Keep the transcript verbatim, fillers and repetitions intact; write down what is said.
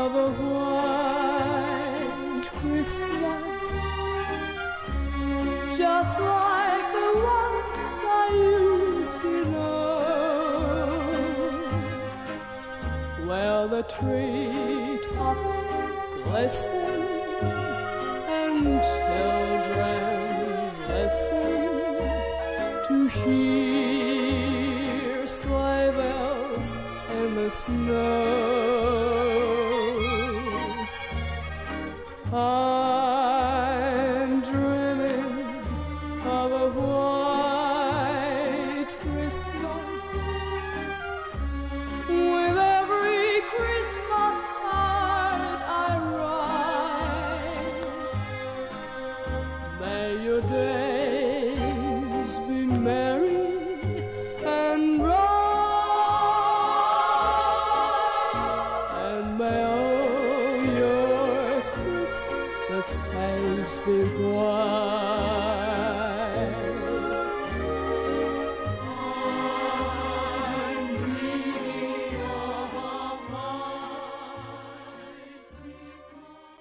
of a white Christmas, just like the ones I used to know, where the treetops glisten and children listen to hear sleigh bells in the snow. I'm dreaming of a white Christmas, with every Christmas card I write. May your days be merry and bright, and may all your Christmases be white.